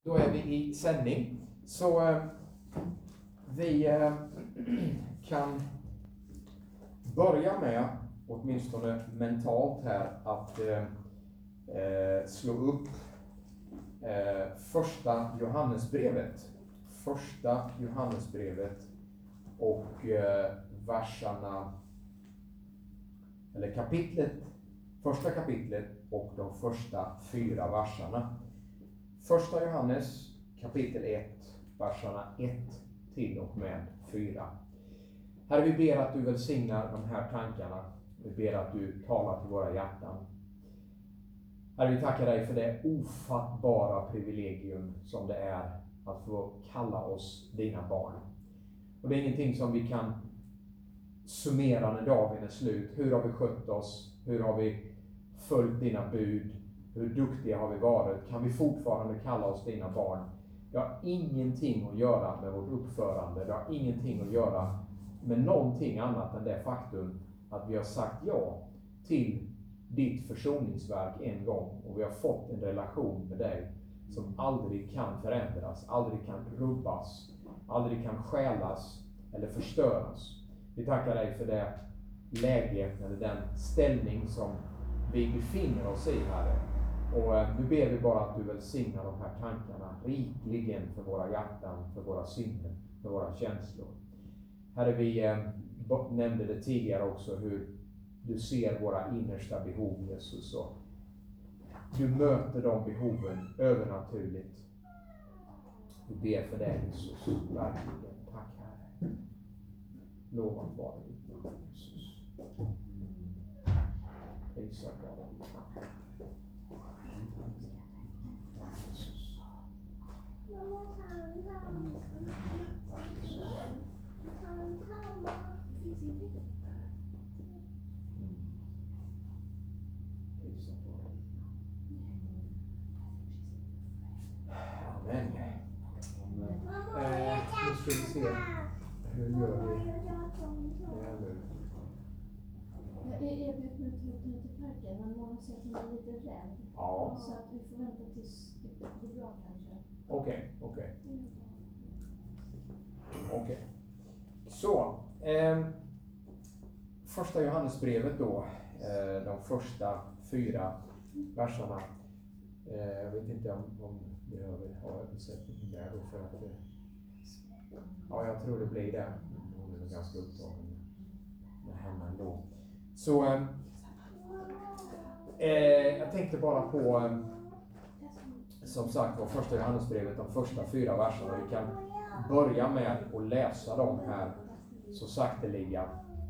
Då är vi i sändning. Så vi kan börja med, åtminstone mentalt här, att slå upp första Johannesbrevet. Första Johannesbrevet och verserna, eller kapitlet, första kapitlet och de första 4 verserna. Första Johannes kapitel 1, verserna 1 till och med 4. Herre, vi ber att du välsignar de här tankarna. Vi ber att du talar till våra hjärtan. Herre, vi tackar dig för det ofattbara privilegium som det är att få kalla oss dina barn. Och det är ingenting som vi kan summera när dagen är slut. Hur har vi skött oss? Hur har vi följt dina bud? Hur duktiga har vi varit? Kan vi fortfarande kalla oss dina barn? Det har ingenting att göra med vårt uppförande. Det har ingenting att göra med någonting annat än det faktum att vi har sagt ja till ditt försoningsverk en gång. Och vi har fått en relation med dig som aldrig kan förändras, aldrig kan rubbas, aldrig kan stjälas eller förstöras. Vi tackar dig för det läge eller den ställning som vi befinner oss i, Herre. Och nu ber vi bara att du välsignar de här tankarna rikligen för våra hjärtan, för våra sinnen, för våra känslor. Herre, vi nämnde det tidigare också, hur du ser våra innersta behov, Jesus. Och du möter de behoven övernaturligt. Vi ber för det, Jesus. Verkligen. Tack, Herre. Lovat vara ditt namn, Jesus. Prisat vara ditt namn. Jesus. Amen. Nu ska vi se. Hur gör vi det här nu? Jag erbjöd mig till att ta till parken, men många säger att man är lite rädd. Ja. Så att vi får vänta tills det blir bra kanske. Okej. Så, första Johannesbrevet då, de första 4 verserna. Jag vet inte om behöver ha översättning där då, för att ja, jag tror det blir det. Hon är ganska upptagen med henne ändå. Så jag tänkte bara på som sagt var första Johannesbrevet, de första 4 verserna. Vi kan börja med att läsa dem här så sakteliga.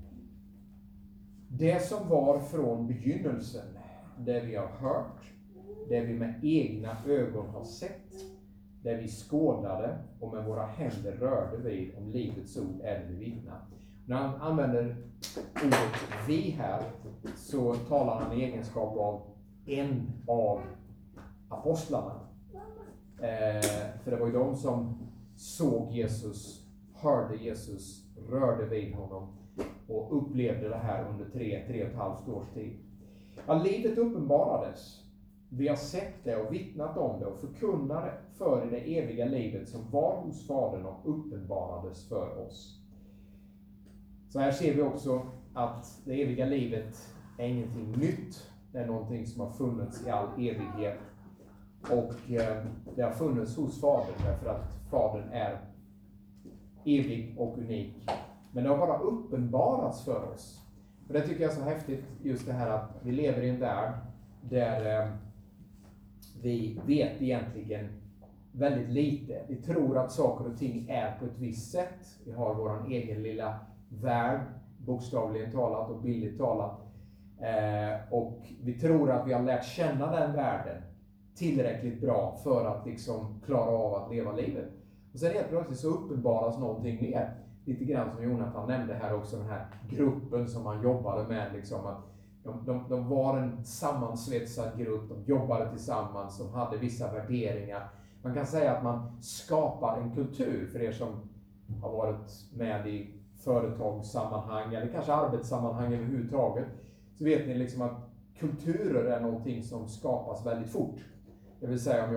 Det som var från begynnelsen, det vi har hört, det vi med egna ögon har sett, det vi skådade och med våra händer rörde vid, om livets ord är det vi vittnar. När han använder ordet vi här, så talar han i egenskap av en av apostlarna. För det var ju de som såg Jesus, hörde Jesus, rörde vid honom och upplevde det här under 3,5 års tid. Ja, livet uppenbarades. Vi har sett det och vittnat om det och förkunnade för det eviga livet som var hos Fadern och uppenbarades för oss. Så här ser vi också att det eviga livet är ingenting nytt. Det är någonting som har funnits i all evighet. Och det har funnits hos Fadern därför att Fadern är evig och unik. Men det har bara uppenbarats för oss. Och det tycker jag är så häftigt, just det här att vi lever i en värld där vi vet egentligen väldigt lite. Vi tror att saker och ting är på ett visst sätt. Vi har vår egen lilla värld, bokstavligen talat och bildligt talat. Och vi tror att vi har lärt känna den världen tillräckligt bra för att liksom klara av att leva livet. Och sen helt plötsligt så uppenbaras någonting mer. Lite grann som Jonathan nämnde här också, den här gruppen som man jobbade med. Liksom att de var en sammansvetsad grupp, de jobbade tillsammans, de hade vissa värderingar. Man kan säga att man skapar en kultur, för er som har varit med i företagssammanhang eller kanske arbetssammanhang överhuvudtaget. Så vet ni liksom att kulturer är någonting som skapas väldigt fort. Det vill säga om jag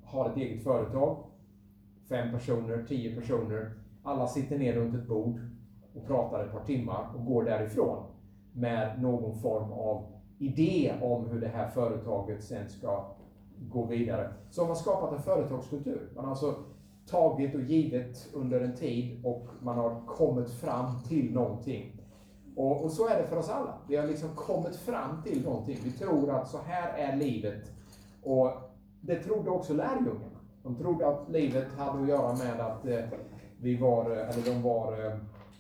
har ett eget företag. 5 personer, 10 personer. Alla sitter ner runt ett bord och pratar ett par timmar och går därifrån med någon form av idé om hur det här företaget sen ska gå vidare. Så har man skapat en företagskultur. Man har alltså tagit och givet under en tid och man har kommit fram till någonting. Och så är det för oss alla. Vi har liksom kommit fram till någonting. Vi tror att så här är livet. Och det trodde också lärjungarna. De trodde att livet hade att göra med att de var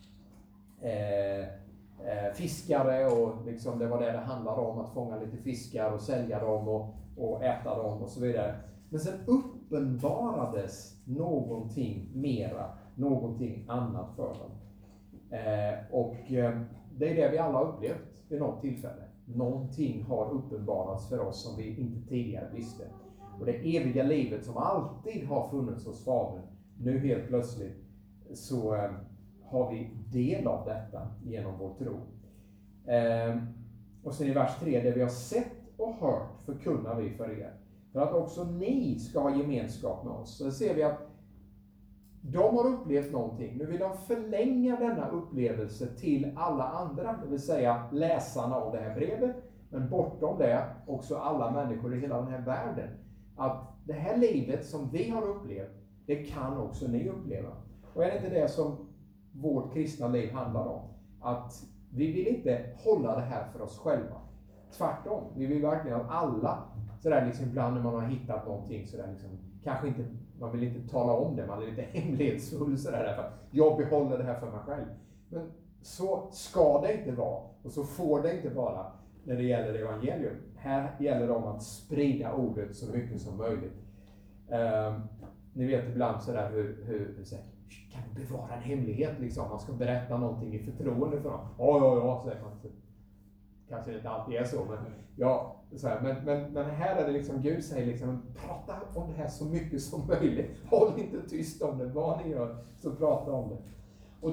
fiskare och liksom det var det handlade om, att fånga lite fiskar och sälja dem och äta dem och så vidare. Men sen uppenbarades någonting mera, någonting annat för dem. Det är det vi alla har upplevt vid något tillfälle. Någonting har uppenbarats för oss som vi inte tidigare visste. Och det eviga livet som alltid har funnits hos Fadern, nu helt plötsligt så har vi del av detta genom vår tro. Och sen i vers 3, det vi har sett och hört förkunnar vi för er. För att också ni ska ha gemenskap med oss. Så ser vi att de har upplevt någonting. Nu vill de förlänga denna upplevelse till alla andra. Det vill säga läsarna av det här brevet. Men bortom det också alla människor i hela den här världen. Att det här livet som vi har upplevt, det kan också ni uppleva. Och är det inte det som vårt kristna liv handlar om? Att vi vill inte hålla det här för oss själva. Tvärtom, vi vill verkligen att alla, sådär liksom ibland när man har hittat någonting sådär liksom, kanske inte, man vill inte tala om det, man är lite hemlighetsfull sådär därför att jag behåller det här för mig själv. Men så ska det inte vara och så får det inte vara när det gäller evangelium. Här gäller det om att sprida ordet så mycket som möjligt. Ni vet ibland sådär hur kan du bevara en hemlighet liksom? Man ska berätta någonting i förtroende för dem. Ja, säger man. Kanske det inte alltid är så, men ja, så här, men här är det liksom, Gud säger liksom, prata om det här så mycket som möjligt. Håll inte tyst om det, vad ni gör, så prata om det. Och,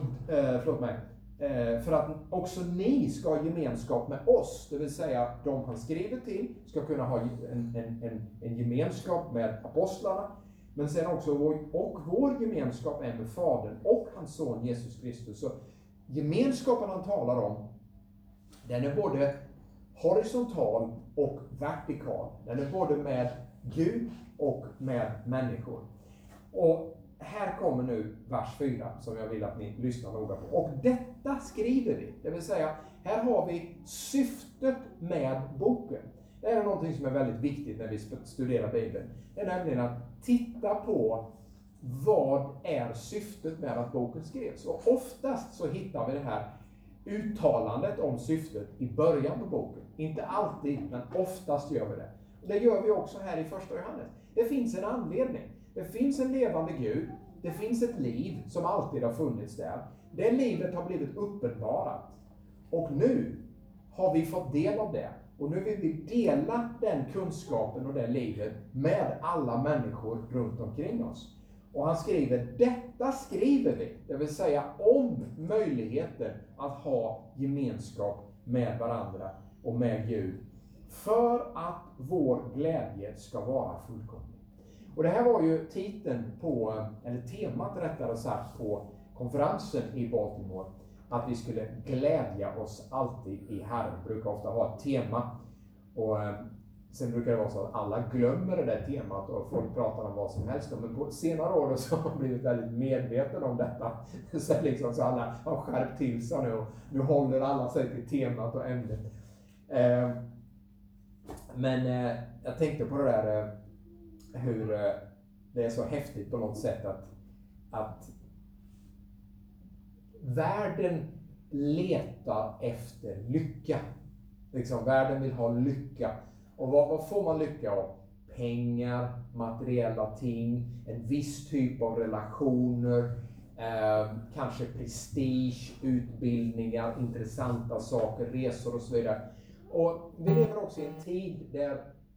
för att också ni ska ha gemenskap med oss, det vill säga de han skriver till ska kunna ha en gemenskap med apostlarna, men sen också vår gemenskap är med Fadern och hans son Jesus Kristus. Så gemenskapen han talar om, den är både horisontal och vertikal. Den är både med Gud och med människor. Och här kommer nu vers 4 som jag vill att ni lyssnar noga på. Och detta skriver vi. Det vill säga, här har vi syftet med boken. Det är någonting som är väldigt viktigt när vi studerar Bibeln. Det är nämligen att titta på vad är syftet med att boken skrevs. Och oftast så hittar vi det här uttalandet om syftet i början på boken. Inte alltid, men oftast gör vi det. Och det gör vi också här i första Johannes. Det finns en anledning. Det finns en levande Gud. Det finns ett liv som alltid har funnits där. Det livet har blivit uppenbarat. Och nu har vi fått del av det. Och nu vill vi dela den kunskapen och det livet med alla människor runt omkring oss. Och han skriver, detta skriver vi. Det vill säga om möjligheten att ha gemenskap med varandra och med Gud. För att vår glädje ska vara fullkomlig. Och det här var ju titeln på, eller temat rättare sagt, på konferensen i Baltimore. Att vi skulle glädja oss alltid i Herren. Vi brukar ofta ha ett tema. Och sen brukar det vara så att alla glömmer det där temat och folk pratar om vad som helst. Men på senare år så har man blivit väldigt medveten om detta. Så alla har skärpt till sig nu och nu håller alla sig till temat och ämnet. Men jag tänkte på det där hur det är så häftigt på något sätt att världen letar efter lycka. Liksom, världen vill ha lycka. Och vad får man lycka av? Pengar, materiella ting, en viss typ av relationer, kanske prestige, utbildningar, intressanta saker, resor och så vidare. Och vi lever också i en tid där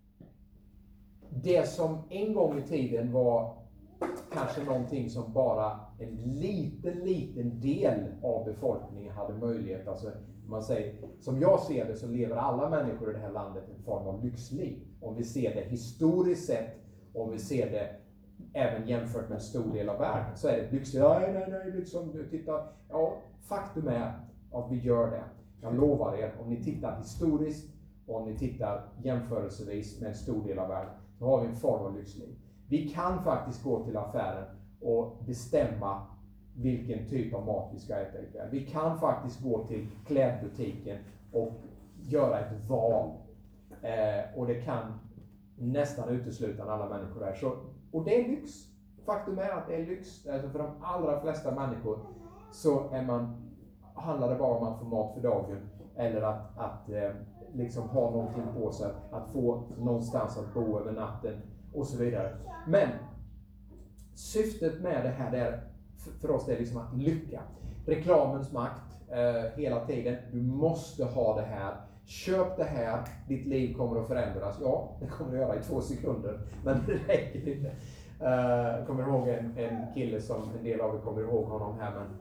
det som en gång i tiden var kanske någonting som bara en liten del av befolkningen hade möjlighet. Alltså, man säger, som jag ser det så lever alla människor i det här landet en form av lyxliv. Om vi ser det historiskt sett om vi ser det även jämfört med en stor del av världen, så är det lyxigt. Nej, liksom, titta. Ja, faktum är att vi gör det. Jag lovar er, om ni tittar historiskt och om ni tittar jämförelsevis med en stor del av världen, så har vi en form av lyxliv. Vi kan faktiskt gå till affären och bestämma vilken typ av mat vi ska äta ikväll. Vi kan faktiskt gå till klädbutiken och göra ett val. Och det kan nästan uteslutande alla människor där. Och det är lyx. Faktum är att det är lyx. Alltså för de allra flesta människor så handlar det bara om att få mat för dagen. Eller att liksom ha någonting på sig. Att få någonstans att bo över natten och så vidare. Men syftet med det här är, för oss, det är liksom att lycka. Reklamens makt hela tiden. Du måste ha det här. Köp det här, ditt liv kommer att förändras. Ja, det kommer att göra i 2 sekunder, men det räcker inte. Jag kommer ihåg en kille som en del av er kommer ihåg honom här, men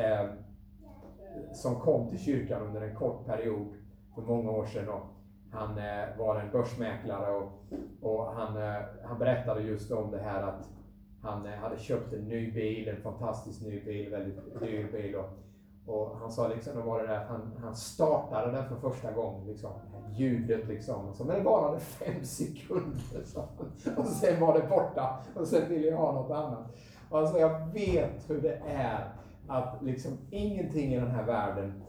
som kom till kyrkan under en kort period för många år sedan. Och han var en börsmäklare och han berättade just om det här att han hade köpt en ny bil, en fantastisk ny bil, väldigt dyr bil. Och han sa liksom, då var det där att han startade den för första gången, liksom, ljudet liksom, men det varade 5 sekunder, så. Och sen var det borta, och sen ville jag ha något annat. Och alltså, jag vet hur det är att liksom ingenting i den här världen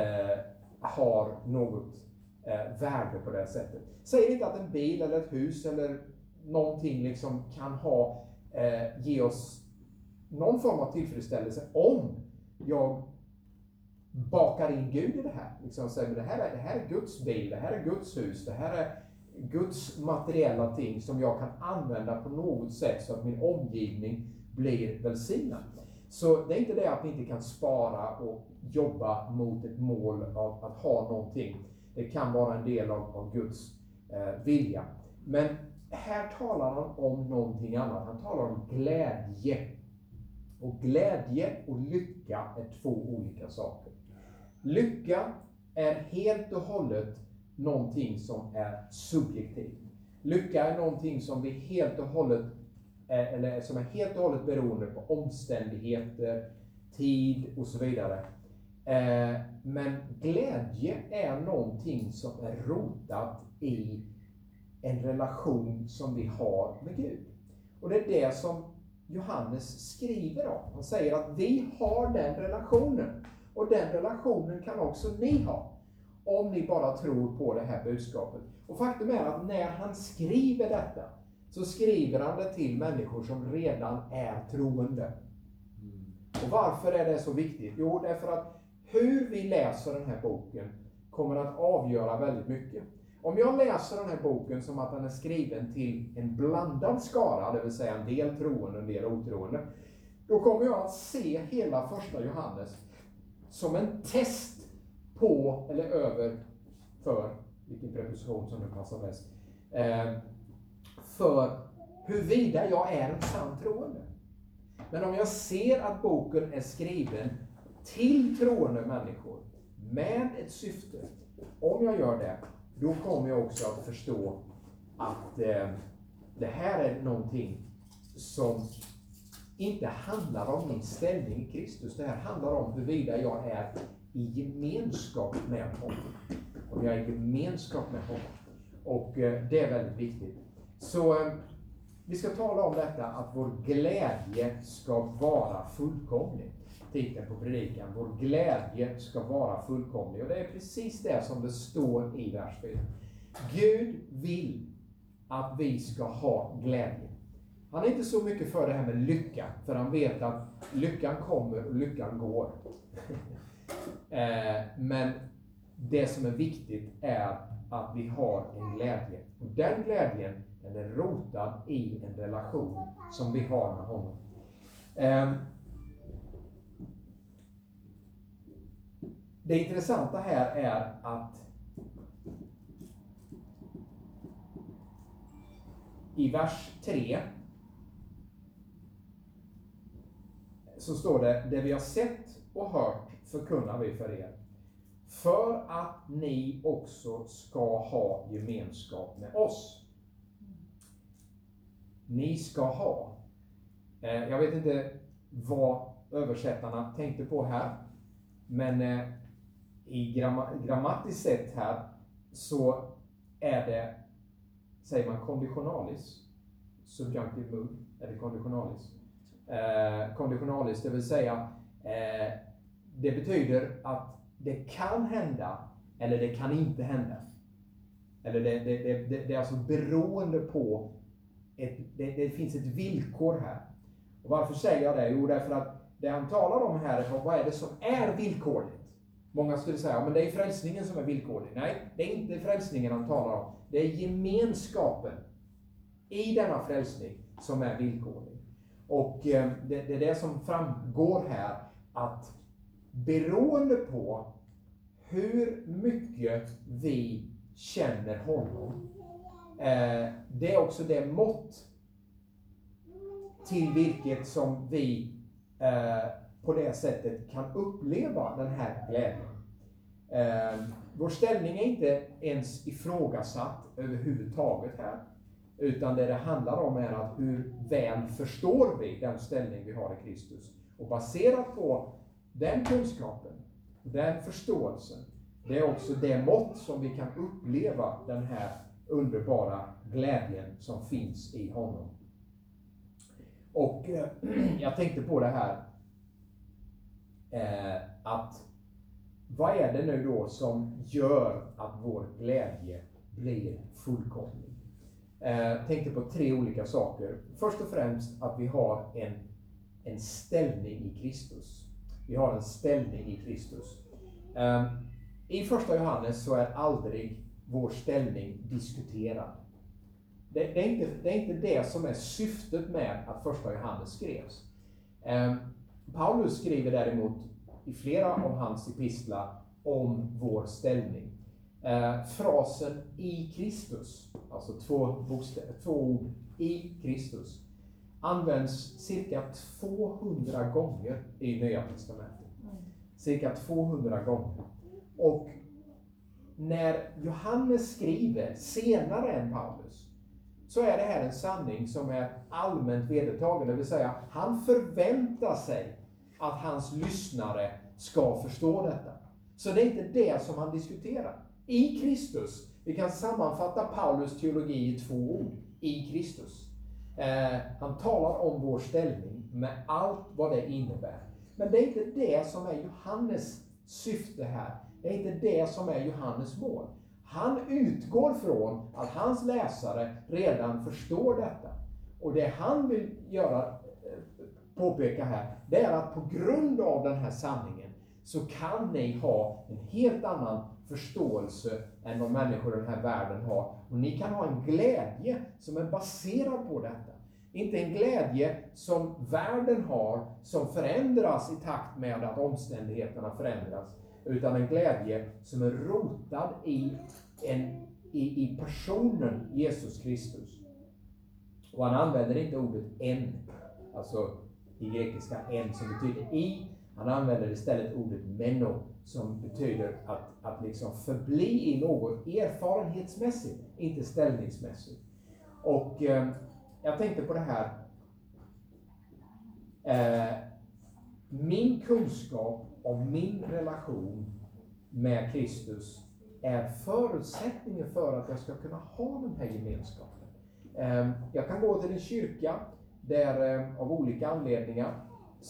har något värde på det sättet. Säg inte att en bil eller ett hus eller någonting liksom kan ge oss någon form av tillfredsställelse om jag bakar in Gud i det här. Liksom säger, det här är Guds bil, det här är Guds hus, det här är Guds materiella ting som jag kan använda på något sätt så att min omgivning blir välsignad. Så det är inte det att vi inte kan spara och jobba mot ett mål av att ha någonting. Det kan vara en del av Guds vilja. Men här talar han om någonting annat. Han talar om glädje. Och glädje och lycka är 2 olika saker. Lycka är helt och hållet någonting som är subjektivt. Lycka är någonting som vi helt och hållet som är helt och hållet beroende på omständigheter, tid och så vidare. Men glädje är någonting som är rotat i en relation som vi har med Gud. Och det är det som Johannes skriver om. Han säger att vi har den relationen. Och den relationen kan också ni ha. Om ni bara tror på det här budskapet. Och faktum är att när han skriver detta, så skriver han det till människor som redan är troende. Och varför är det så viktigt? Jo, därför att hur vi läser den här boken kommer att avgöra väldigt mycket. Om jag läser den här boken som att den är skriven till en blandad skara, det vill säga en del troende och en del otroende, då kommer jag att se hela första Johannes som en test på eller över, för vilken preposition som nu passar bäst, för huruvida jag är en sann troende. Men om jag ser att boken är skriven till troende människor med ett syfte, om jag gör det, då kommer jag också att förstå att det här är någonting som inte handlar om min ställning i Kristus. Det här handlar om huruvida jag är i gemenskap med honom. Om jag är i gemenskap med honom. Och det är väldigt viktigt. Så vi ska tala om detta, att vår glädje ska vara fullkomlig. Titeln på predikan, vår glädje ska vara fullkomlig. Och det är precis det som det står i vers 4. Gud vill att vi ska ha glädje. Han är inte så mycket för det här med lycka, för han vet att lyckan kommer och lyckan går. Men det som är viktigt är att vi har en glädje. Och den glädjen, den är rotad i en relation som vi har med honom. Det intressanta här är att i vers 3 så står det vi har sett och hört förkunnar vi för er. För att ni också ska ha gemenskap med oss. ni ska ha. Jag vet inte vad översättarna tänkte på här. Men i grammatiskt sett här så är det, säger man konditionalis, subjunctive mood, eller konditionalis. Konditionalis, det vill säga det betyder att det kan hända eller det kan inte hända. Eller det är alltså beroende på, det finns ett villkor här. Och varför säger jag det? Jo, därför att det han talar om här är vad är det som är villkorligt. Många skulle säga, men det är frälsningen som är villkorlig. Nej, det är inte frälsningen han talar om. Det är gemenskapen i denna frälsning som är villkorlig. Och det är det som framgår här, att beroende på hur mycket vi känner honom, det är också det mått till vilket som vi på det sättet kan uppleva den här glädjen. Vår ställning är inte ens ifrågasatt överhuvudtaget här, utan det handlar om är att hur väl förstår vi den ställning vi har i Kristus. Och baserat på den kunskapen, den förståelsen, det är också det mått som vi kan uppleva den här underbara glädjen som finns i honom. Och jag tänkte på det här, att vad är det nu då som gör att vår glädje blir fullkomlig? Tänkte på 3 olika saker. Först och främst att vi har en ställning i Kristus. Vi har en ställning i Kristus. I första Johannes så är aldrig vår ställning diskuterad. Det är inte det som är syftet med att första Johannes skrevs. Paulus skriver däremot i flera av hans epistlar om vår ställning. Frasen i Kristus, alltså 2 ord i Kristus, används cirka 200 gånger i Nya testamentet. Cirka 200 gånger. Och när Johannes skriver senare än Paulus, så är det här en sanning som är allmänt vedertagen. Det vill säga, han förväntar sig att hans lyssnare ska förstå detta. Så det är inte det som han diskuterar. I Kristus, vi kan sammanfatta Paulus teologi i 2 ord. I Kristus. Han talar om vår ställning med allt vad det innebär. Men det är inte det som är Johannes syfte här. Det är inte det som är Johannes mål. Han utgår från att hans läsare redan förstår detta. Och det han vill påpeka här, det är att på grund av den här sanningen så kan ni ha en helt annan förståelse än vad människor i den här världen har. Och ni kan ha en glädje som är baserad på detta. Inte en glädje som världen har, som förändras i takt med att omständigheterna förändras. Utan en glädje som är rotad i personen Jesus Kristus. Och han använder inte ordet en, alltså i grekiska en som betyder i. Han använder istället ordet meno som betyder att liksom förbli i något erfarenhetsmässigt, inte ställningsmässigt. Och jag tänkte på det här. Min kunskap om min relation med Kristus är förutsättningen för att jag ska kunna ha den här gemenskapen. Jag kan gå till en kyrka där av olika anledningar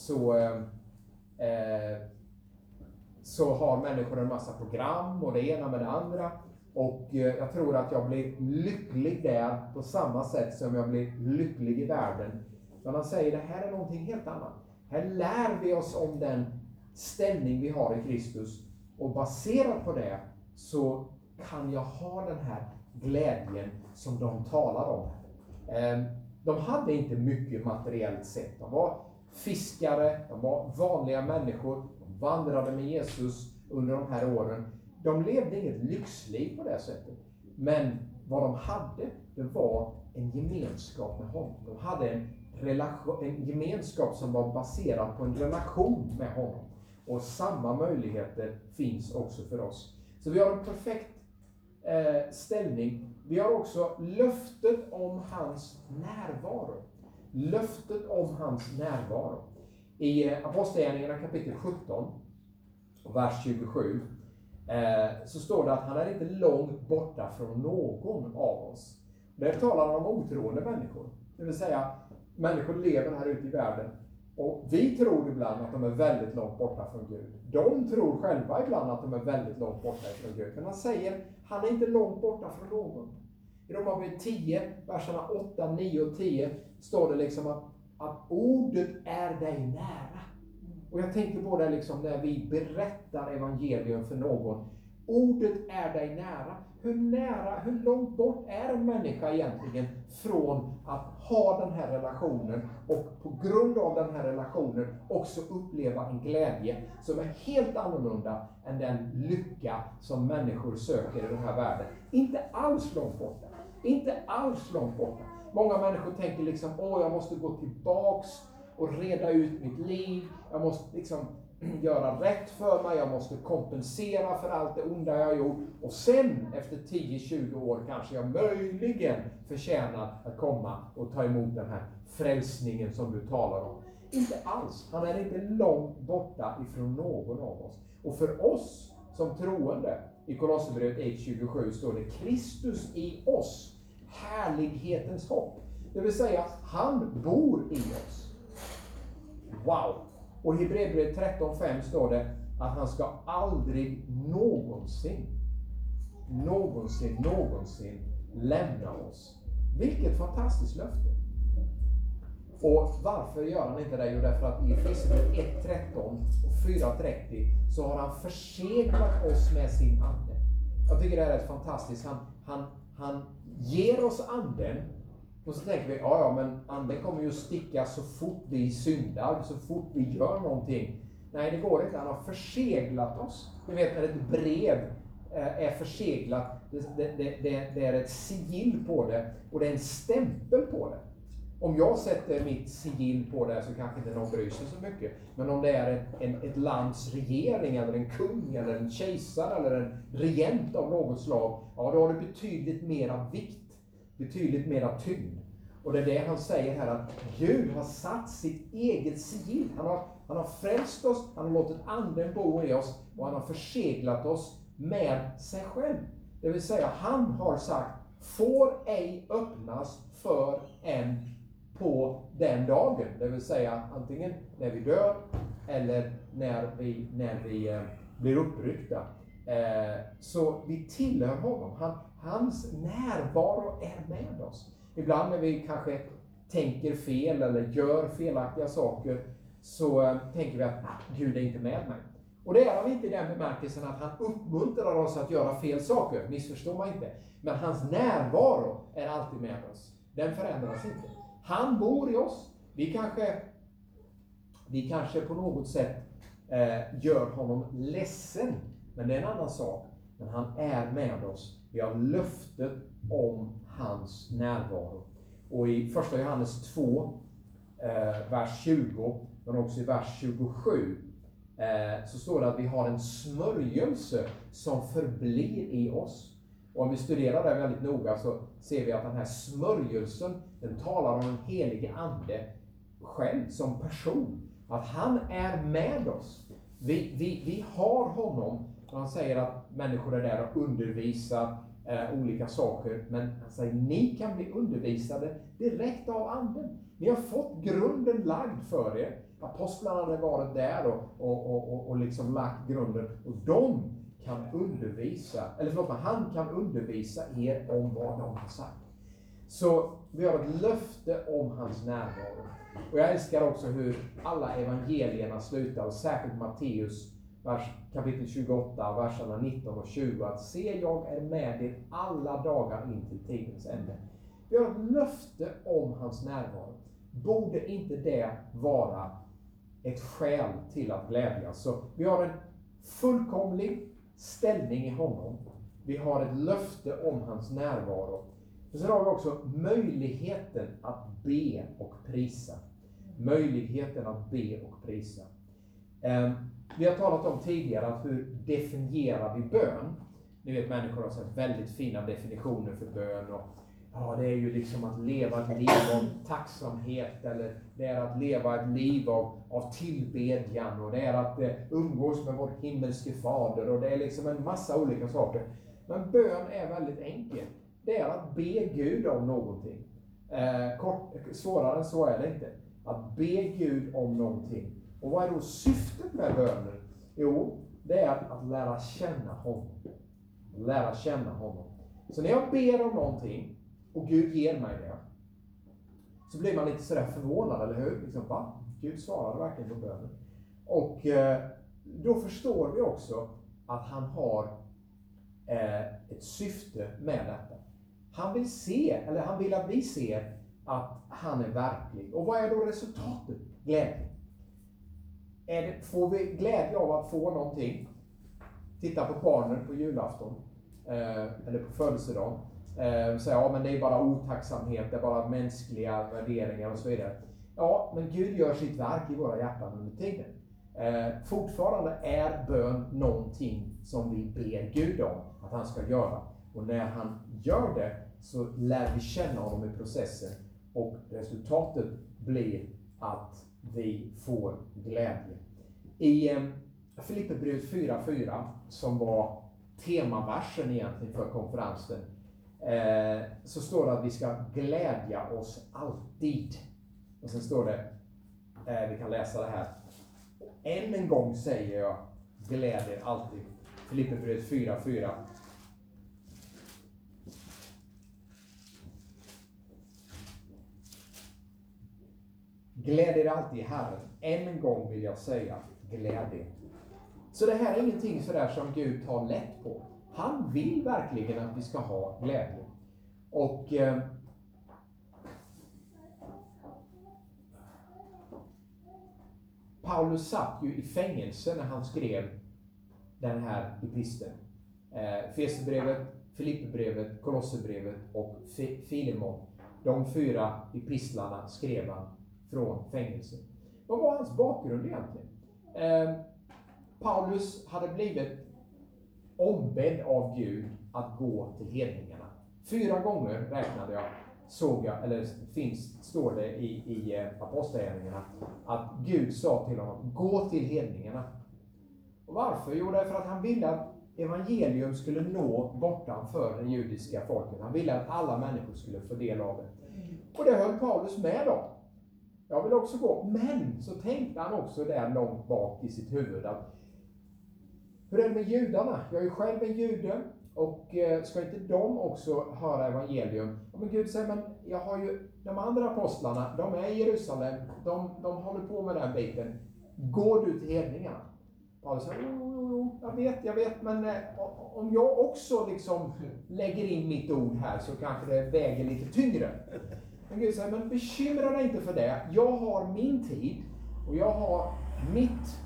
så har människor en massa program och det ena med det andra. Och jag tror att jag blir lycklig där på samma sätt som jag blir lycklig i världen. Men man säger det här är någonting helt annat. Här lär vi oss om den ställning vi har i Kristus. Och baserat på det så kan jag ha den här glädjen som de talar om. De hade inte mycket materiellt sett. De var fiskare, de var vanliga människor. De vandrade med Jesus under de här åren. De levde inget lyxliv på det sättet. Men vad de hade, det var en gemenskap med honom. De hade en gemenskap som var baserad på en relation med honom. Och samma möjligheter finns också för oss. Så vi har en perfekt ställning. Vi har också löftet om hans närvaro. Löftet om hans närvaro. I Apostlagärningarna kapitel 17, vers 27, så står det att han är inte långt borta från någon av oss. Där talar han om otroende människor. Det vill säga, människor lever här ute i världen. Och vi tror ibland att de är väldigt långt borta från Gud. De tror själva ibland att de är väldigt långt borta från Gud. Men han säger, han är inte långt borta från någon. I Romarbrevet 10, verserna 8, 9 och 10 står det liksom att ordet är dig nära. Och jag tänker på det liksom när vi berättar evangelium för någon. Ordet är dig nära. Hur långt bort är en människa egentligen från att ha den här relationen och på grund av den här relationen också uppleva en glädje som är helt annorlunda än den lycka som människor söker i den här världen. Inte alls långt borta. Inte alls långt borta. Många människor tänker liksom, jag måste gå tillbaks och reda ut mitt liv. Jag måste liksom göra rätt för mig. Jag måste kompensera för allt det onda jag har gjort. Och sen efter 10-20 år kanske jag möjligen förtjänar att komma och ta emot den här frälsningen som du talar om. Inte alls. Han är inte långt borta ifrån någon av oss. Och för oss som troende, i Kolosserbrevet 1:27 står det Kristus i oss, härlighetens hopp. Det vill säga, han bor i oss. Wow! Och i Hebreerbrevet 13:5 står det att han ska aldrig någonsin lämna oss. Vilket fantastiskt löfte. Och varför gör han inte det? Jo, därför att i Efesierbrevet 1:13 och 4:30 så har han förseglat oss med sin ande. Jag tycker det är rätt fantastiskt. Han ger oss anden. Och så tänker vi, men anden kommer ju sticka så fort vi syndar, så fort vi gör någonting. Nej, det går inte. Han har förseglat oss. Ni vet när ett brev är förseglat, det är ett sigill på det och det är en stämpel på det. Om jag sätter mitt sigill på det så kanske inte någon bryr sig så mycket. Men om det är ett lands regering eller en kung eller en kejsare eller en regent av något slag, då har det betydligt mera vikt. Betydligt mera tyngd. Och det är det han säger här, att Gud har satt sitt eget sigill. Han har frälst oss, han har låtit anden bo i oss och han har förseglat oss med sig själv. Det vill säga, han har sagt, får ej öppnas för en på den dagen. Det vill säga, antingen när vi dör eller när vi blir uppryckta. Så vi tillhör honom. Hans närvaro är med oss. Ibland när vi kanske tänker fel eller gör felaktiga saker så tänker vi att Gud är inte med mig. Och det är han inte i den bemärkelsen att han uppmuntrar oss att göra fel saker. Missförstår man inte. Men hans närvaro är alltid med oss. Den förändras inte. Han bor i oss. Vi kanske på något sätt gör honom ledsen. Men det är en annan sak. Men han är med oss. Vi har löftet om hans närvaro. Och i första Johannes 2, vers 20, men också i vers 27, så står det att vi har en smörjelse som förblir i oss. Och om vi studerar det väldigt noga så ser vi att den här smörjelsen, den talar om en helig ande själv som person. Att han är med oss. Vi har honom. Och han säger att människor är där och undervisar olika saker. Men han säger, ni kan bli undervisade direkt av anden. Ni har fått grunden lagd för er. Apostlarna har varit där och liksom lagt grunden. Och de kan undervisa, han kan undervisa er om vad de har sagt. Så vi har ett löfte om hans närvaro. Och jag älskar också hur alla evangelierna slutar, och särskilt Matteus kapitel 28, verserna 19 och 20. Att se, jag är med er alla dagar in till tidens ände. Vi har ett löfte om hans närvaro. Borde inte det vara ett skäl till att glädjas? Så vi har en fullkomlig ställning i honom. Vi har ett löfte om hans närvaro. Och så har vi också möjligheten att be och prisa. Möjligheten att be och prisa. Vi har talat om tidigare att hur definierar vi bön? Ni vet, människor har så väldigt fina definitioner för bön. Och, ja, det är ju liksom att leva ett liv av tacksamhet. Eller det är att leva ett liv av tillbedjan. Och det är att umgås med vår himmelske fader. Och det är liksom en massa olika saker. Men bön är väldigt enkelt. Det är att be Gud om någonting. Svårare än så är det inte. Att be Gud om någonting. Och vad är då syftet med bönen? Jo, det är att lära känna honom. Lära känna honom. Så när jag ber om någonting och Gud ger mig det, så blir man lite sådär förvånad, eller hur? Liksom, va? Gud svarade verkligen på bönen. Och då förstår vi också att han har ett syfte med detta. Han vill se, eller han vill att vi ser att han är verklig. Och vad är då resultatet? Glädje. Får vi glädje av att få någonting? Titta på barnen på julafton. Eller på födelsedagen. Säga, ja men det är bara otacksamhet, det är bara mänskliga värderingar och så vidare. Ja, men Gud gör sitt verk i våra hjärtan under tiden. Fortfarande är bön någonting som vi ber Gud om att han ska göra. Och när han gör det så lär vi känna honom i processen. Och resultatet blir att vi får glädje. I Filipperbrevet 4:4 som var temaversen egentligen för konferensen, så står det att vi ska glädja oss alltid. Och sen står det, vi kan läsa det här. Än en gång säger jag, gläd er alltid. Filipperbrevet 4:4. Gläd er alltid i Herren. Än en gång vill jag säga, gläd er. Så det här är ingenting sådär som Gud tar lätt på. Han vill verkligen att vi ska ha glädje. Och Paulus satt ju i fängelse när han skrev den här episteln. Efesierbrevet, Filipperbrevet, Kolosserbrevet och Filemon. De 4 epistlarna skrev han från fängelse. Vad var hans bakgrund egentligen? Paulus hade blivit ombedd av Gud att gå till hedningarna. 4 gånger räknade jag, står det i apostlagärningarna att Gud sa till honom, gå till hedningarna. Och varför? Jo, därför att han ville att evangelium skulle nå bortanför det judiska folket. Han ville att alla människor skulle få del av det. Och det höll Paulus med om. Jag vill också gå. Men så tänkte han också där långt bak i sitt huvud att hur är det med judarna? Jag är ju själv en jude och ska inte de också höra evangelium? Ja, men Gud säger, men jag har ju de andra apostlarna, de är i Jerusalem, de håller på med den biten. Går du till hedningarna? Paulus säger, jo, jag vet, men om jag också liksom lägger in mitt ord här så kanske det väger lite tyngre. Men Gud säger, men bekymra dig inte för det. Jag har min tid och jag har mitt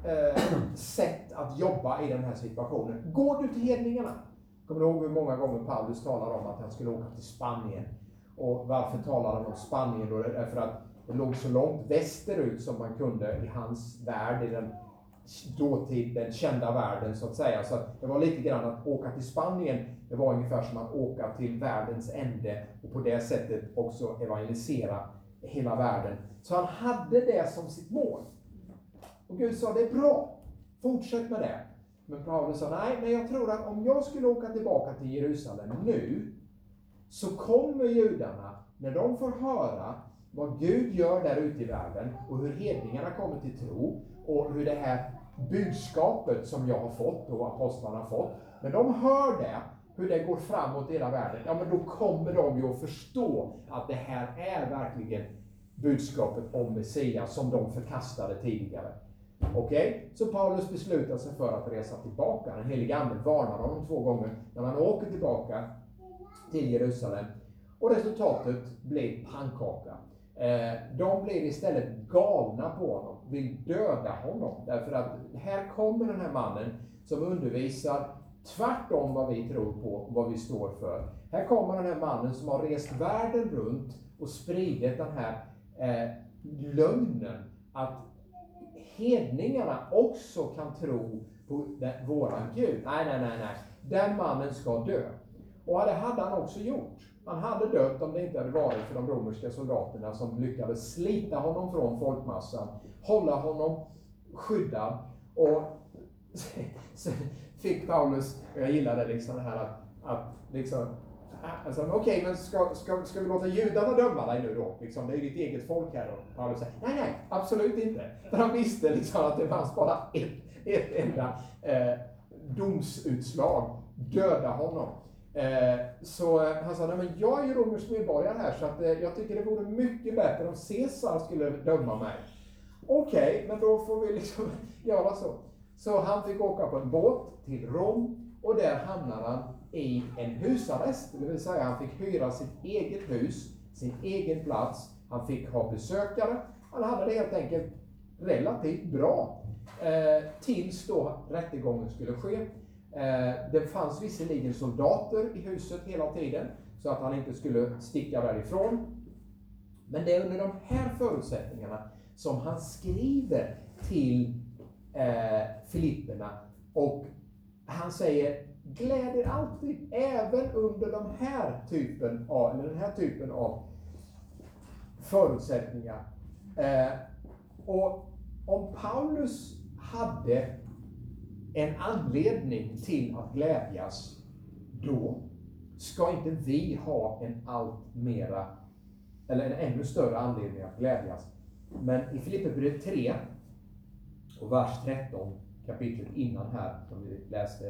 sätt att jobba i den här situationen. Går du till hedningarna? Kommer du ihåg hur många gånger Paulus talar om att han skulle åka till Spanien? Och varför talar han om Spanien då? Därför att det låg så långt västerut som man kunde i hans värld, i den dåtid, den kända världen så att säga. Så att det var lite grann att åka till Spanien, det var ungefär som att åka till världens ände och på det sättet också evangelisera hela världen. Så han hade det som sitt mål. Och Gud sa, det är bra, fortsätt med det. Men Paulus sa, nej, men jag tror att om jag skulle åka tillbaka till Jerusalem nu, så kommer judarna, när de får höra vad Gud gör där ute i världen och hur hedningarna kommer till tro och hur det här budskapet som jag har fått och apostlarna har fått, när de hör det, hur det går framåt i hela världen, ja men då kommer de ju att förstå att det här är verkligen budskapet om Messias som de förkastade tidigare. Okej? Så Paulus beslutar sig för att resa tillbaka. Den helige ande varnar honom 2 gånger när han åker tillbaka till Jerusalem. Och resultatet blir pannkaka. De blir istället galna på honom, vill döda honom. Därför att här kommer den här mannen som undervisar tvärtom vad vi tror på och vad vi står för. Här kommer den här mannen som har rest världen runt och spridit den här lögnen att hedningarna också kan tro på våran Gud. Nej. Den mannen ska dö. Och det hade han också gjort. Han hade dött om det inte hade varit för de romerska soldaterna som lyckades slita honom från folkmassan, hålla honom skyddad. Och så fick Paulus, jag gillade liksom det här att liksom, alltså, okej, men ska vi låta judarna döma dig nu då? Liksom, det är ditt eget folk här då. Paulus säger, nej, absolut inte. För han visste liksom att det fanns bara ett enda domsutslag, döda honom. Så han sa, nej men jag är ju romersk medborgare här så att jag tycker det vore mycket bättre om Caesar skulle döma mig. Okej, men då får vi liksom göra så. Så han fick åka på en båt till Rom och där hamnade han i en husarrest. Det vill säga han fick hyra sitt eget hus, sin egen plats. Han fick ha besökare. Han hade det helt enkelt relativt bra. Tills då rättegången skulle ske. Det fanns visserligen soldater i huset hela tiden så att han inte skulle sticka därifrån. Men det är under de här förutsättningarna som han skriver till Filipperna. Och han säger, gläd er alltid, även under den här typen av förutsättningar. Och om Paulus hade en anledning till att glädjas, då ska inte vi ha en ännu större anledning att glädjas. Men i Filipperbrevet 3 och vers 13, kapitlet innan här som vi läste,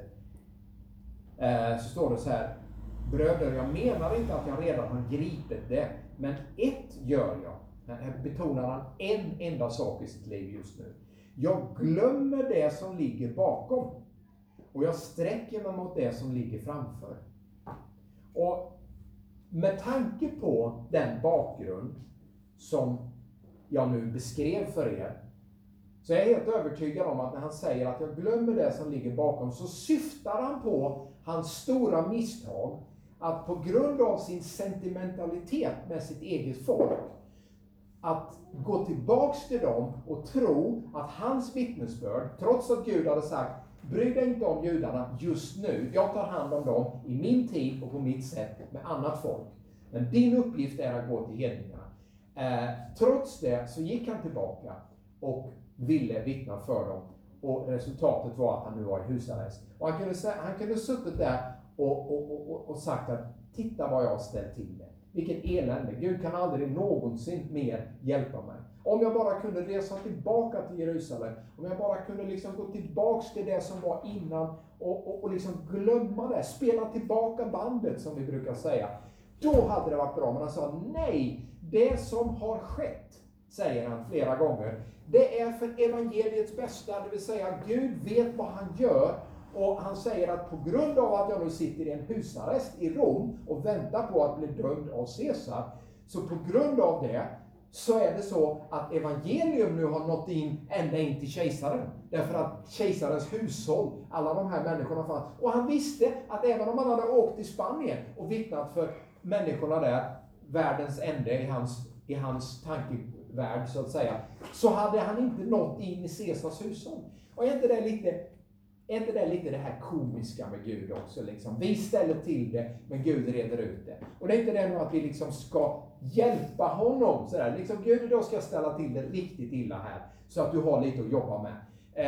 så står det så här: bröder, jag menar inte att jag redan har gripit det, men ett gör jag. Här betonar han en enda sak i sitt liv just nu. Jag glömmer det som ligger bakom och jag sträcker mig mot det som ligger framför. Och med tanke på den bakgrund som jag nu beskrev för er, så är jag helt övertygad om att när han säger att jag glömmer det som ligger bakom, så syftar han på hans stora misstag att på grund av sin sentimentalitet med sitt eget folk, att gå tillbaks till dem och tro att hans vittnesbörd, trots att Gud hade sagt, bry dig inte om judarna just nu, jag tar hand om dem i min tid och på mitt sätt med annat folk. Men din uppgift är att gå till hedningarna. Trots det så gick han tillbaka och ville vittna för dem. Och resultatet var att han nu var i husarrest. Och han kunde suttit där och sagt att titta vad jag har ställt till det. Vilket elände. Gud kan aldrig någonsin mer hjälpa mig. Om jag bara kunde resa tillbaka till Jerusalem. Om jag bara kunde liksom gå tillbaka till det som var innan. Och liksom glömma det. Spela tillbaka bandet som vi brukar säga. Då hade det varit bra. Men han sa nej. Det som har skett, säger han flera gånger, det är för evangeliets bästa. Det vill säga Gud vet vad han gör. Och han säger att på grund av att jag nu sitter i en husarrest i Rom och väntar på att bli dömd av Caesar, så på grund av det så är det så att evangelium nu har nått ända in till kejsaren. Därför att kejsarens hushåll, alla de här människorna fanns. Och han visste att även om han hade åkt till Spanien och vittnat för människorna där, världens ände i hans tankevärld så att säga, så hade han inte nått in i Caesars hushåll. Och är inte det lite det här komiska med Gud också? Liksom? Vi ställer till det, men Gud reder ut det. Och det är inte det nu att vi liksom ska hjälpa honom. Sådär. Liksom, Gud då ska ställa till det riktigt illa här, så att du har lite att jobba med.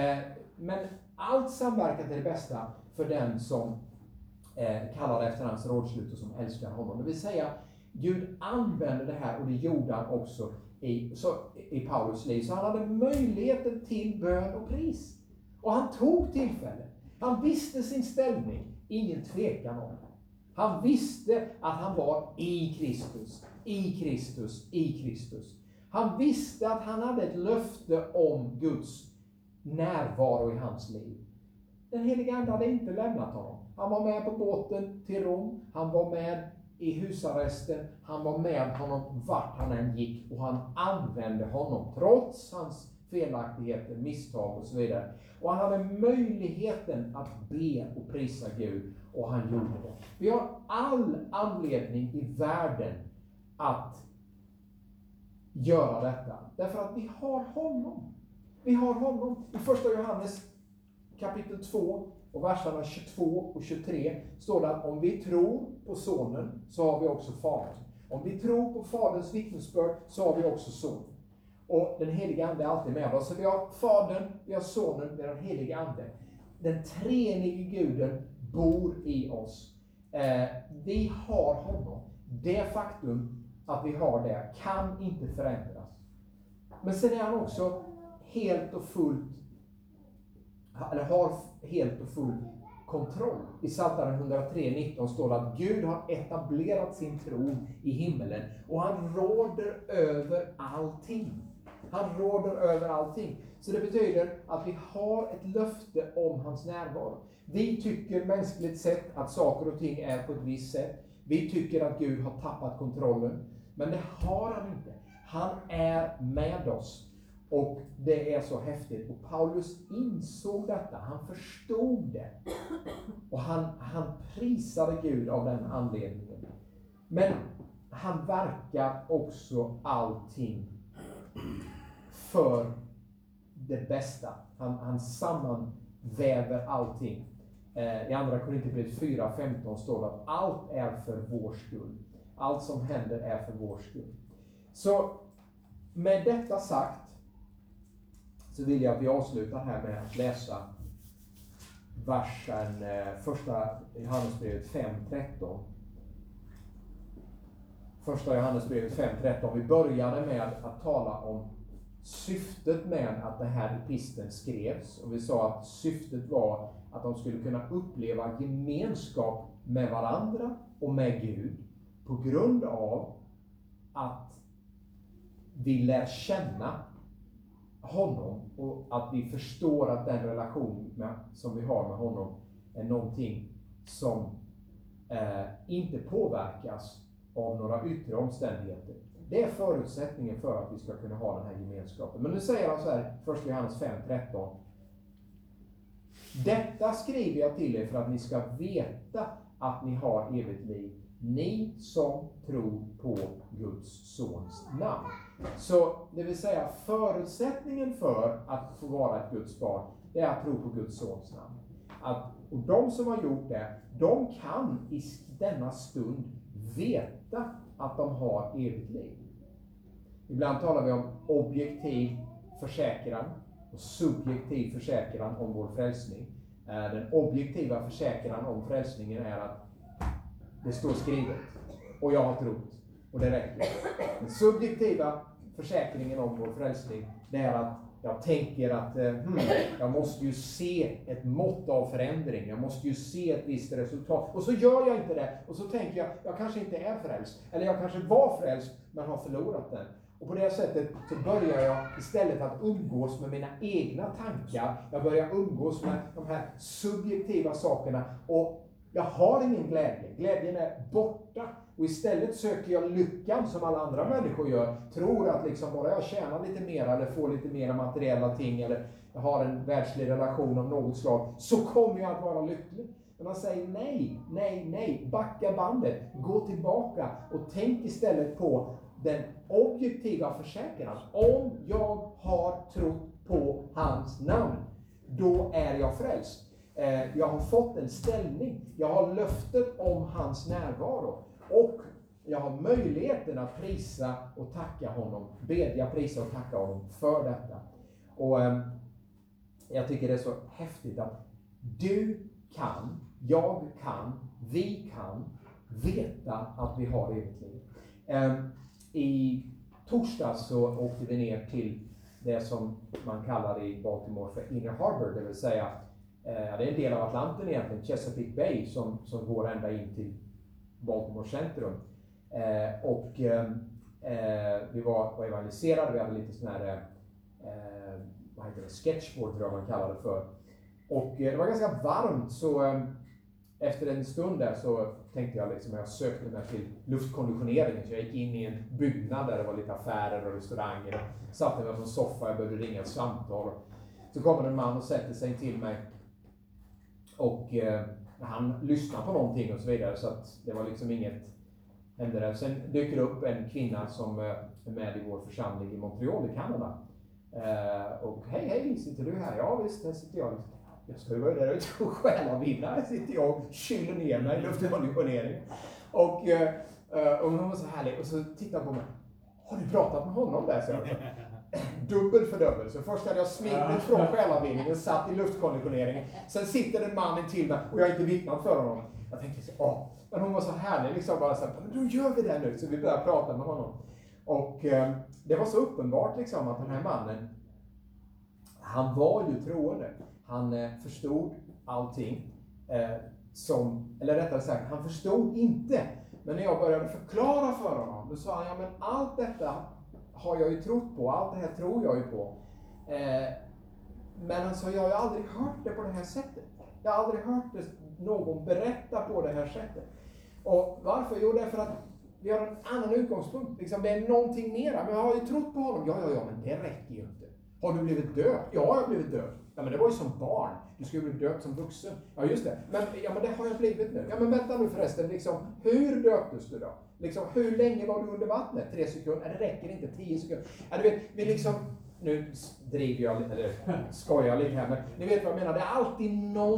Men allt samverkar till det bästa för den som kallar efter hans rådslut och som älskar honom. Det vill säga, Gud använder det här, och det gjorde han också i Paulus liv. Så han hade möjligheten till bön och pris. Och han tog tillfället. Han visste sin ställning. Ingen tvekan om det. Han visste att han var i Kristus. I Kristus. I Kristus. Han visste att han hade ett löfte om Guds närvaro i hans liv. Den heliga ande hade inte lämnat honom. Han var med på båten till Rom. Han var med i husarresten. Han var med honom vart han än gick. Och han använde honom trots hans felaktigheter, misstag och så vidare. Och han hade möjligheten att be och prisa Gud. Och han gjorde det. Vi har all anledning i världen att göra detta. Därför att vi har honom. Vi har honom. I första Johannes kapitel 2 Och verserna 22 och 23 står det att om vi tror på sonen så har vi också fadern. Om vi tror på faderns vittnesbörd så har vi också sonen. Och den heliga ande är alltid med oss. Så vi har fadern, vi har sonen, vi har den heliga ande. Den treenige guden bor i oss. Vi har honom. Det faktum att vi har det kan inte förändras. Men sen är han också helt och fullt, eller har helt och full kontroll. I Psaltaren 103:19 står det att Gud har etablerat sin tron i himmelen och han råder över allting. Han råder över allting. Så det betyder att vi har ett löfte om hans närvaro. Vi tycker mänskligt sett att saker och ting är på ett visst sätt. Vi tycker att Gud har tappat kontrollen. Men det har han inte. Han är med oss. Och det är så häftigt. Och Paulus insåg detta. Han förstod det. Och han prisade Gud av den anledningen. Men han verkar också allting för det bästa. Han sammanväver allting. I andra Korinthierbrevet 4:15 står det att allt är för vår skull. Allt som händer är för vår skull. Så med detta sagt så vill jag att vi avslutar här med att läsa versen första Johannesbrevet 5:13. Första Johannesbrevet 5:13. Vi började med att tala om syftet med att den här episteln skrevs. Och vi sa att syftet var att de skulle kunna uppleva gemenskap med varandra och med Gud på grund av att vi lär känna honom och att vi förstår att den relation som vi har med honom är någonting som inte påverkas av några yttre omständigheter. Det är förutsättningen för att vi ska kunna ha den här gemenskapen. Men nu säger han så här, 1 Johannes 5:13. Detta skriver jag till er för att ni ska veta att ni har evigt liv. Ni som tror på Guds sons namn. Så det vill säga förutsättningen för att få vara ett Guds barn, det är att tro på Guds sons namn. Och de som har gjort det, de kan i denna stund veta att de har evigt liv. Ibland talar vi om objektiv försäkran och subjektiv försäkran om vår frälsning. Den objektiva försäkran om frälsningen är att det står skrivet och jag har trott och det räcker. Den subjektiva försäkringen om vår frälsning, det är att jag tänker att jag måste ju se ett mått av förändring. Jag måste ju se ett visst resultat. Och så gör jag inte det. Och så tänker jag kanske inte är frälst. Eller jag kanske var frälst men har förlorat den. Och på det sättet så börjar jag istället att umgås med mina egna tankar. Jag börjar umgås med de här subjektiva sakerna. Och jag har ingen glädje. Glädjen är borta. Och istället söker jag lyckan som alla andra människor gör. Tror att liksom bara jag tjänar lite mer eller får lite mer materiella ting eller jag har en världslig relation av något slag, så kommer jag att vara lycklig. Men man säger nej, backa bandet, gå tillbaka och tänk istället på den objektiva försäkran. Om jag har trott på hans namn, då är jag frälst. Jag har fått en ställning. Jag har löftet om hans närvaro. Och jag har möjligheten att prisa och tacka honom. Bedja, prisa och tacka honom för detta. Och jag tycker det är så häftigt att du kan, jag kan, vi kan veta att vi har evigt liv. I torsdags så åkte vi ner till det som man kallar i Baltimore för Inner Harbor, det vill säga det är en del av Atlanten egentligen, Chesapeake Bay, som går ända in till Baltimore centrum. Vi var evangeliserade, vi hade lite sån här sketchboard tror jag man kallar det för. Och det var ganska varmt, så efter en stund där så tänkte jag liksom, jag sökte mig till luftkonditioneringen, så jag gick in i en byggnad där det var lite affärer och restauranger och satte mig på en soffa, jag började ringa ett samtal. Så kommer en man och sätter sig till mig och han lyssnar på någonting och så vidare, så att det var liksom inget hände där. Sen dyker det upp en kvinna som är med i vår församling i Montreal i Kanada. Och hej, sitter du här? Ja visst, här sitter jag. jag ska ju vara där ute och själavinna. Här sitter jag och kyler ner mig i luftkonditionering. Och hon var så härlig. Och så tittade på mig. Har du pratat med honom där? Så dubbel för dubbel. Så först hade jag smitit från själavinningen, satt i luftkonditioneringen. Sen sitter en man till mig och jag har inte vittnat för honom. Jag tänkte så, men hon var så härlig liksom, bara så här, men då gör vi det nu. Så vi började prata med honom. Och det var så uppenbart liksom att den här mannen, han var ju troende. Han förstod allting. Eller rättare sagt, han förstod inte. Men när jag började förklara för honom, då sa han, ja men allt detta har jag ju trott på. Allt det här tror jag ju på. Men han sa, jag har ju aldrig hört det på det här sättet. Jag har aldrig hört någon berätta på det här sättet. Och varför? Jo, därför att vi har en annan utgångspunkt. Liksom, det är någonting mera. Men jag har ju trott på honom. Ja, men det räcker ju inte. Har du blivit död? Ja, jag har blivit död. Ja, men det var ju som barn. Du skulle bli döpt som vuxen. Ja, just det. Men det har jag blivit nu. Ja, men vänta nu förresten. Liksom, hur döptes du då? Liksom, hur länge var du under vattnet? 3 sekunder? Det räcker inte. 10 sekunder. Ja, du vet, vi liksom... Nu driver jag lite, eller skojar lite här, men ni vet vad jag menar. Det är alltid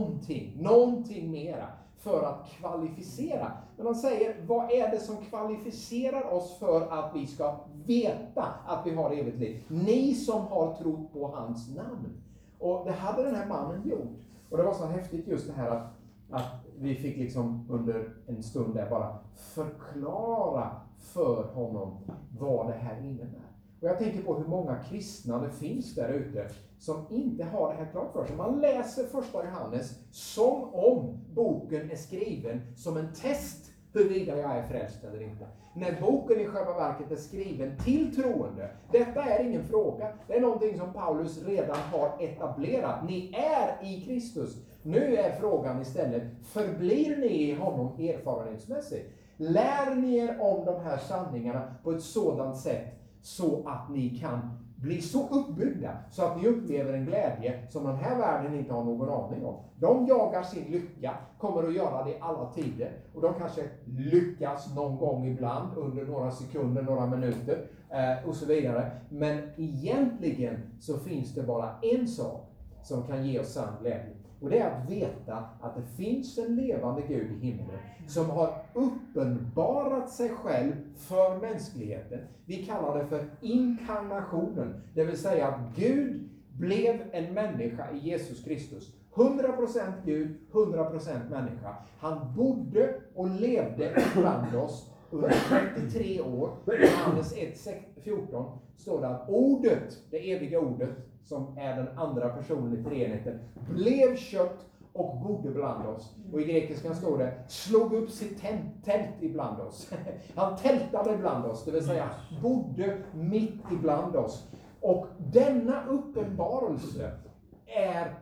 någonting mera för att kvalificera. Men de säger, vad är det som kvalificerar oss för att vi ska veta att vi har evigt liv? Ni som har trott på hans namn. Och det hade den här mannen gjort. Och det var så häftigt just det här att vi fick liksom under en stund där bara förklara för honom vad det här innebär. Och jag tänker på hur många kristna det finns där ute som inte har det här klart för sig. Man läser första Johannes som om boken är skriven som en test huruvida jag är frälst eller inte. När boken i själva verket är skriven till troende. Detta är ingen fråga. Det är någonting som Paulus redan har etablerat. Ni är i Kristus. Nu är frågan istället, förblir ni i honom erfarenhetsmässigt? Lär ni er om de här sanningarna på ett sådant sätt så att ni kan bli så uppbyggda så att ni upplever en glädje som den här världen inte har någon aning om. De jagar sin lycka, kommer att göra det i alla tider. Och de kanske lyckas någon gång ibland under några sekunder, några minuter och så vidare. Men egentligen så finns det bara en sak som kan ge oss sann glädje. Och det är att veta att det finns en levande Gud i himlen som har uppenbarat sig själv för mänskligheten. Vi kallar det för inkarnationen. Det vill säga att Gud blev en människa i Jesus Kristus. 100% Gud, 100% människa. Han bodde och levde bland oss under 33 år. I Johannes 1:14 står det att ordet, det eviga ordet, som är den andra personen i treenigheten, blev kött och bodde bland oss. Och i grekiskan står det, slog upp sitt tält ibland oss. Han tältade ibland oss, det vill säga bodde mitt ibland oss. Och denna uppenbarelse är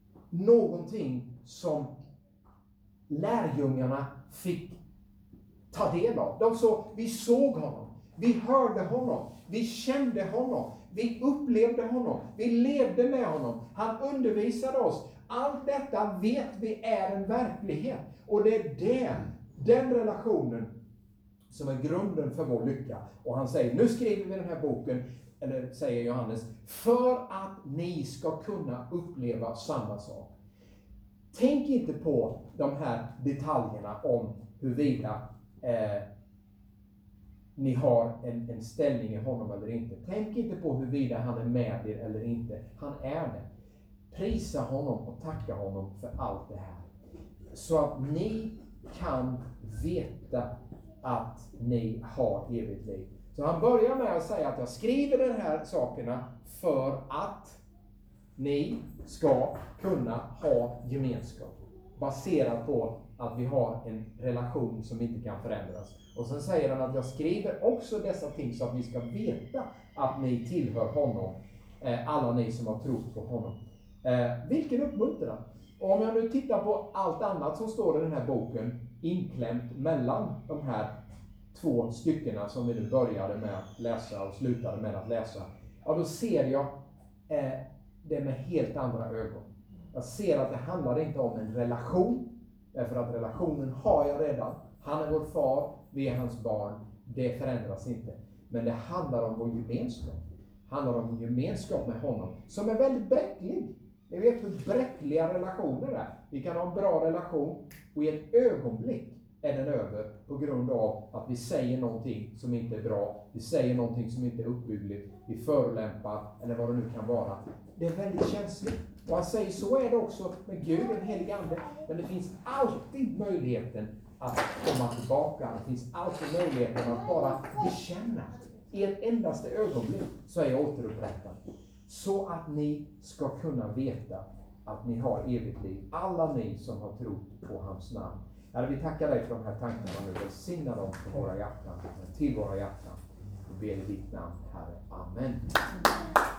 någonting som lärjungarna fick ta del av. Vi såg honom, vi hörde honom, vi kände honom, vi upplevde honom, vi levde med honom, han undervisade oss. Allt detta vet vi är en verklighet. Och det är den relationen som är grunden för vår lycka. Och han säger, nu skriver vi den här boken, eller säger Johannes, för att ni ska kunna uppleva samma sak. Tänk inte på de här detaljerna om huruvida ni har en ställning i honom eller inte. Tänk inte på huruvida han är med er eller inte. Han är det. Prisa honom och tacka honom för allt det här. Så att ni kan veta att ni har evigt liv. Så han börjar med att säga att jag skriver de här sakerna för att ni ska kunna ha gemenskap. Baserat på att vi har en relation som inte kan förändras. Och sen säger han att jag skriver också dessa ting så att ni ska veta att ni tillhör honom. Alla ni som har trott på honom. Vilken uppmuntran. Och om jag nu tittar på allt annat som står i den här boken inklämt mellan de här 2 styckena som vi nu började med att läsa och slutade med att läsa. Ja, då ser jag det med helt andra ögon. Jag ser att det handlar inte om en relation. Därför att relationen har jag redan. Han är vår far, vi är hans barn. Det förändras inte. Men det handlar om vår gemenskap. Det handlar om gemenskap med honom som är väldigt bräcklig. Ni vet hur bräckliga relationer är. Vi kan ha en bra relation och i ett ögonblick är den över på grund av att vi säger någonting som inte är bra. Vi säger någonting som inte är uppbyggligt. Vi förolämpar eller vad det nu kan vara. Det är väldigt känsligt. Och han säger så är det också med Gud, en helig ande. Men det finns alltid möjligheten att komma tillbaka. Det finns alltid möjligheten att bara bekänna. I ett endaste ögonblick så är jag återupprättad. Så att ni ska kunna veta att ni har evigt liv. Alla ni som har trott på hans namn. Herre, vi tackar dig för de här tankarna nu. Välsigna dem till våra hjärtan. Och ber i ditt namn, Herre. Amen.